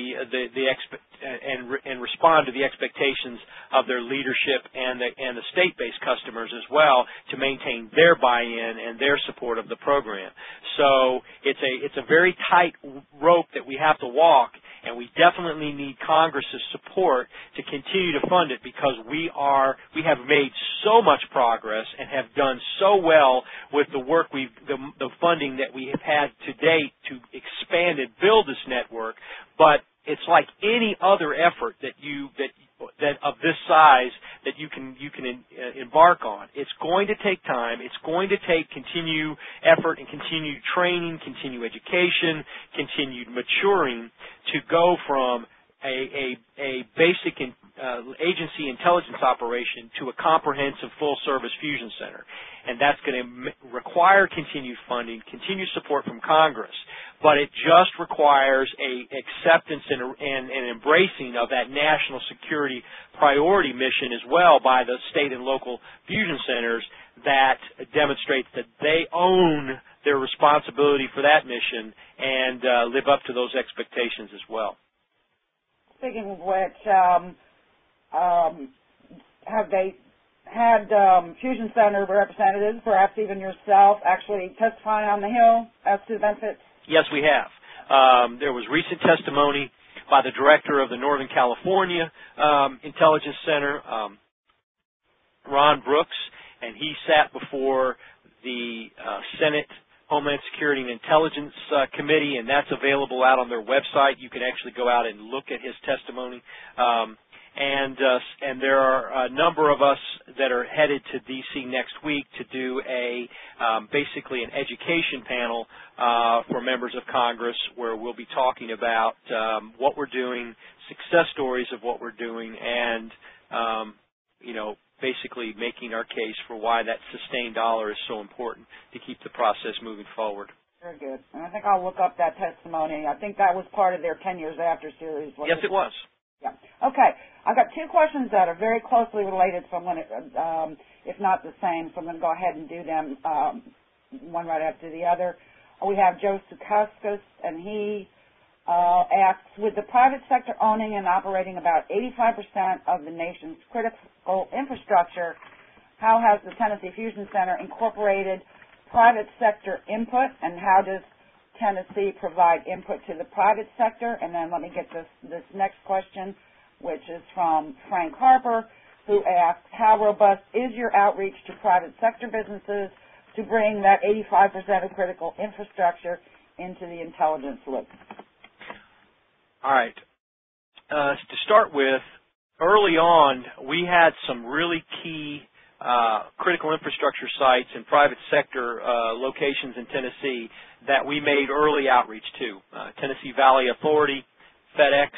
and respond to the expectations of their leadership and the state-based customers as well to maintain their buy-in and their support of the program. So it's a very tight rope that we have to walk, and we definitely need Congress's support to continue to fund it because we have made so much progress and have done so well with the work the funding that we have had to date to expand and build this network, but it's like any other effort that of this size that you can embark on. It's going to take time. It's going to take continued effort and continued training, continued education, continued maturing to go from a basic agency intelligence operation to a comprehensive full-service fusion center. And that's going to require continued funding, continued support from Congress. But it just requires a acceptance and embracing of that national security priority mission as well by the state and local fusion centers that demonstrates that they own their responsibility for that mission and live up to those expectations as well. Speaking of which, have they had Fusion Center representatives, perhaps even yourself, actually testifying on the Hill as to the benefits? Yes, we have. There was recent testimony by the director of the Northern California Intelligence Center, Ron Brooks, and he sat before the Senate Homeland Security and Intelligence Committee, and that's available out on their website. You can actually go out and look at his testimony. And there are a number of us that are headed to D.C. next week to do basically an education panel for members of Congress where we'll be talking about what we're doing, success stories of what we're doing, and basically making our case for why that sustained dollar is so important to keep the process moving forward. Very good. And I think I'll look up that testimony. I think that was part of their 10 Years After series. Yes, it was. Yeah. Okay. I've got two questions that are very closely related, so I'm going to, if not the same, so I'm going to go ahead and do them one right after the other. We have Joe Sukauskas, and he asks, with the private sector owning and operating about 85% of the nation's critical infrastructure, how has the Tennessee Fusion Center incorporated private sector input, and how does Tennessee provide input to the private sector? And then let me get this next question, which is from Frank Harper, who asks, how robust is your outreach to private sector businesses to bring that 85% of critical infrastructure into the intelligence loop? All right. To start with, early on, we had some really key critical infrastructure sites and private sector locations in Tennessee that we made early outreach to. Tennessee Valley Authority, FedEx,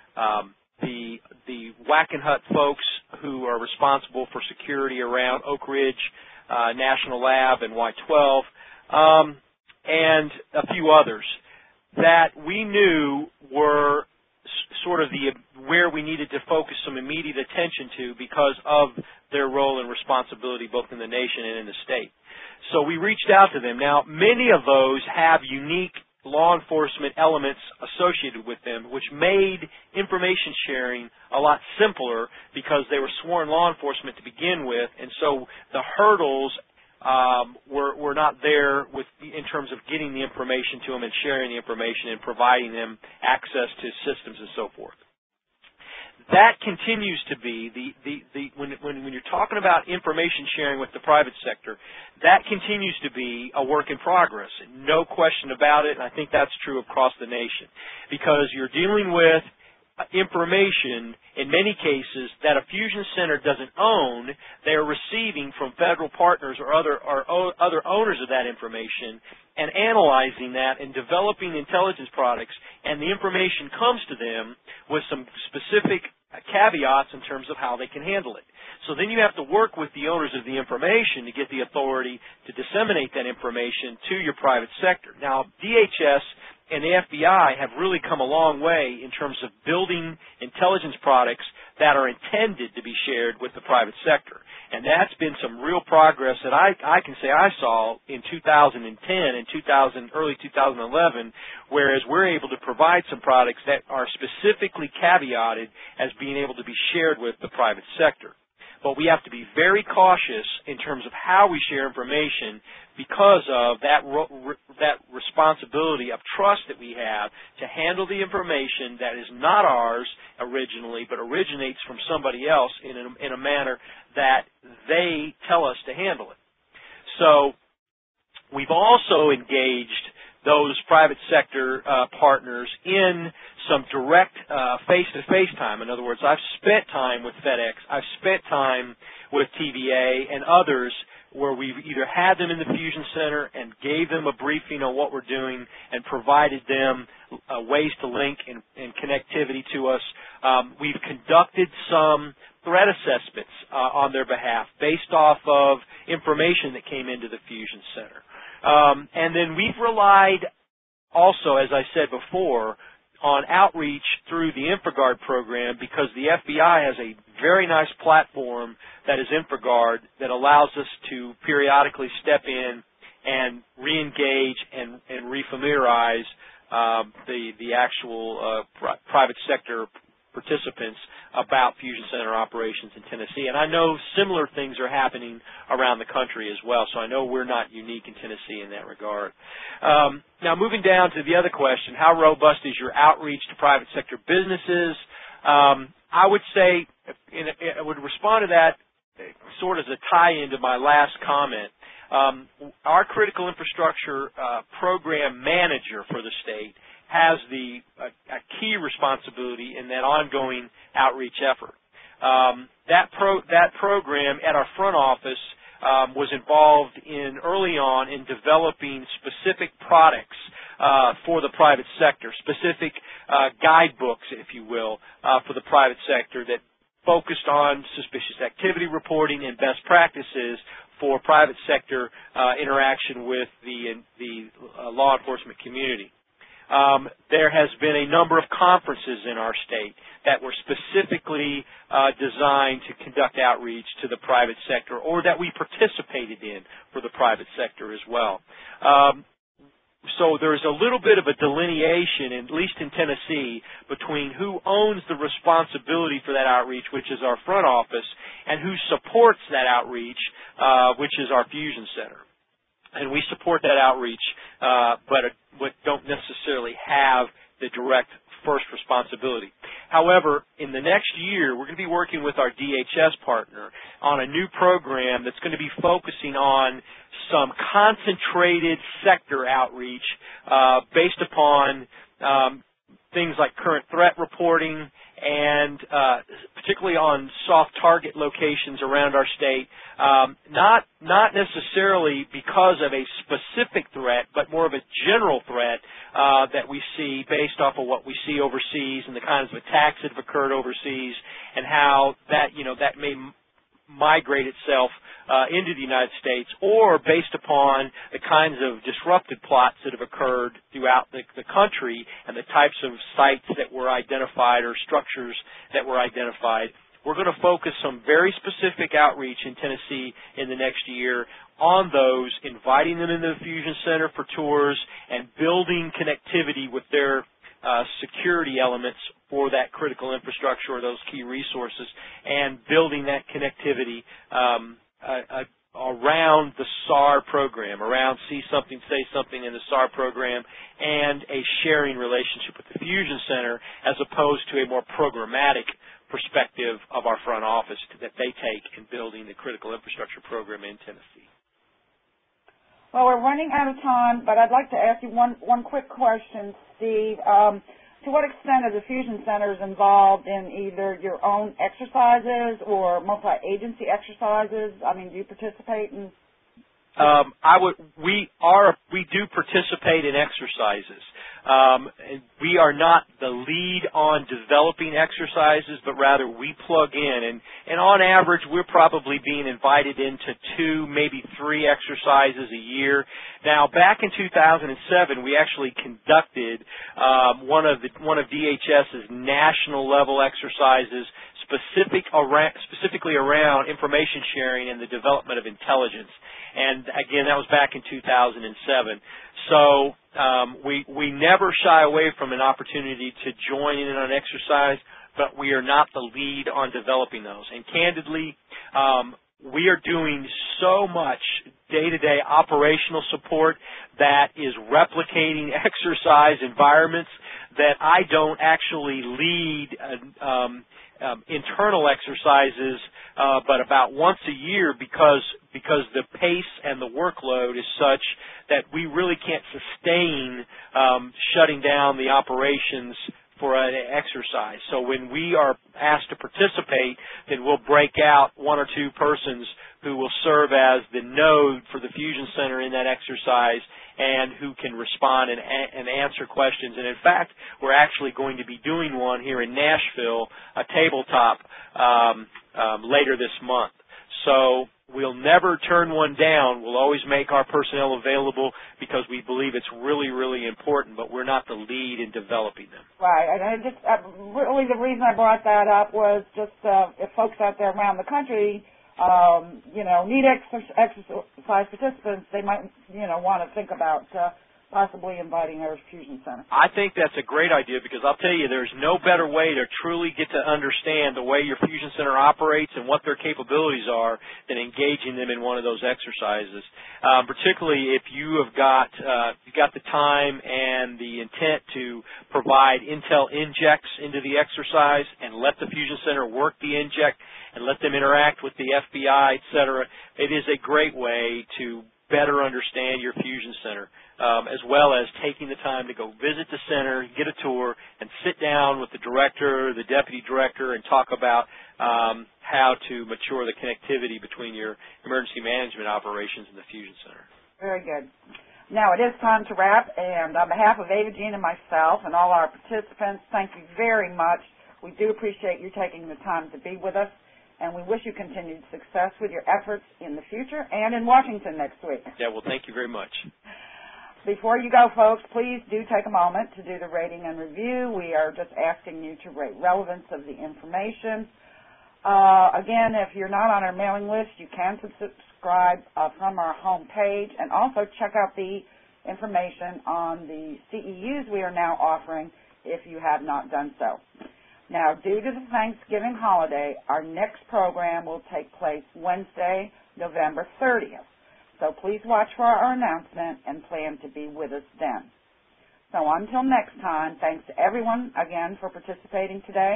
the Wackenhut folks who are responsible for security around Oak Ridge National Lab and Y-12, and a few others that we knew were sort of where we needed to focus some immediate attention to because of their role and responsibility both in the nation and in the state. So we reached out to them. Now, many of those have unique law enforcement elements associated with them, which made information sharing a lot simpler because they were sworn law enforcement to begin with, and so the hurdles were not there in terms of getting the information to them and sharing the information and providing them access to systems and so forth. That continues to be when you're talking about information sharing with the private sector, that continues to be a work in progress. No question about it, and I think that's true across the nation because you're dealing with information, in many cases, that a fusion center doesn't own. They're receiving from federal partners or other owners of that information and analyzing that and developing intelligence products, and the information comes to them with some specific caveats in terms of how they can handle it. So then you have to work with the owners of the information to get the authority to disseminate that information to your private sector. Now, DHS and the FBI have really come a long way in terms of building intelligence products that are intended to be shared with the private sector. And that's been some real progress that I can say I saw in 2010 and early 2011, whereas we're able to provide some products that are specifically caveated as being able to be shared with the private sector. But we have to be very cautious in terms of how we share information because of that responsibility of trust that we have to handle the information that is not ours originally, but originates from somebody else in a manner that they tell us to handle it. So we've also engaged those private sector partners in some direct face-to-face time. In other words, I've spent time with FedEx, I've spent time with TVA and others where we've either had them in the Fusion Center and gave them a briefing on what we're doing and provided them ways to link and connectivity to us. We've conducted some threat assessments on their behalf based off of information that came into the Fusion Center. And then we've relied also, as I said before, on outreach through the InfraGard program because the FBI has a very nice platform that is InfraGard that allows us to periodically step in and re-engage and refamiliarize the actual private sector participants about Fusion Center operations in Tennessee. And I know similar things are happening around the country as well, so I know we're not unique in Tennessee in that regard. Now, moving down to the other question, how robust is your outreach to private sector businesses? I would say, I would respond to that sort of as a tie-in to my last comment. Our critical infrastructure program manager for the state has a key responsibility in that ongoing outreach effort. That program at our front office was involved in early on in developing specific products for the private sector, specific guidebooks, if you will, for the private sector that focused on suspicious activity reporting and best practices for private sector interaction with the law enforcement community. There has been a number of conferences in our state that were specifically designed to conduct outreach to the private sector or that we participated in for the private sector as well. So there's a little bit of a delineation, at least in Tennessee, between who owns the responsibility for that outreach, which is our front office, and who supports that outreach, which is our Fusion Center. And we support that outreach, but don't necessarily have the direct first responsibility. However, in the next year, we're going to be working with our DHS partner on a new program that's going to be focusing on some concentrated sector outreach based upon things like current threat reporting and particularly on soft target locations around our state, not necessarily because of a specific threat, but more of a general threat that we see based off of what we see overseas and the kinds of attacks that have occurred overseas and how that may migrate itself into the United States, or based upon the kinds of disrupted plots that have occurred throughout the country and the types of sites that were identified or structures that were identified. We're going to focus some very specific outreach in Tennessee in the next year on those, inviting them into the Fusion Center for tours and building connectivity with their security elements for that critical infrastructure or those key resources, and building that connectivity around the SAR program, around See Something, Say Something in the SAR program, and a sharing relationship with the Fusion Center as opposed to a more programmatic perspective of our front office that they take in building the critical infrastructure program in Tennessee. Well, we're running out of time, but I'd like to ask you one quick question, Steve. to what extent are the Fusion Centers involved in either your own exercises or multi-agency exercises? I mean, do you participate in? We do participate in exercises. We are not the lead on developing exercises, but rather we plug in. And on average, we're probably being invited into 2, maybe 3 exercises a year. Now, back in 2007, we actually conducted one of DHS's national level exercises specifically around information sharing and the development of intelligence. And again, that was back in 2007. So we never shy away from an opportunity to join in on exercise, but we are not the lead on developing those. And candidly, we are doing so much day-to-day operational support that is replicating exercise environments that I don't actually lead internal exercises, but about once a year because the pace and the workload is such that we really can't sustain shutting down the operations for an exercise. So when we are asked to participate, then we'll break out 1 or 2 persons who will serve as the node for the Fusion Center in that exercise and who can respond and answer questions. And in fact, we're actually going to be doing one here in Nashville, a tabletop, later this month. So we'll never turn one down. We'll always make our personnel available because we believe it's really, really important, but we're not the lead in developing them. Right. And really the reason I brought that up was just if folks out there around the country need exercise participants, they might, want to think about possibly inviting our Fusion Center. I think that's a great idea because I'll tell you there's no better way to truly get to understand the way your Fusion Center operates and what their capabilities are than engaging them in one of those exercises. Particularly if you have got the time and the intent to provide intel injects into the exercise and let the Fusion Center work the inject and let them interact with the FBI, et cetera. It is a great way to better understand your Fusion Center, as well as taking the time to go visit the center, get a tour, and sit down with the director, the deputy director, and talk about how to mature the connectivity between your emergency management operations and the Fusion Center. Very good. Now it is time to wrap, and on behalf of Ava Jean and myself and all our participants, thank you very much. We do appreciate you taking the time to be with us, and we wish you continued success with your efforts in the future and in Washington next week. Yeah, well, thank you very much. Before you go, folks, please do take a moment to do the rating and review. We are just asking you to rate relevance of the information. Again, if you're not on our mailing list, you can subscribe from our home page, and also check out the information on the CEUs we are now offering if you have not done so. Now, due to the Thanksgiving holiday, our next program will take place Wednesday, November 30th. So please watch for our announcement and plan to be with us then. So until next time, thanks to everyone again for participating today.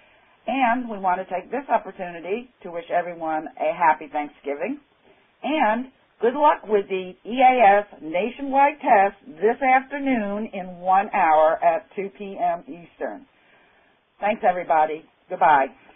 And we want to take this opportunity to wish everyone a happy Thanksgiving. And good luck with the EAS nationwide test this afternoon in 1 hour at 2 p.m. Eastern. Thanks, everybody. Goodbye.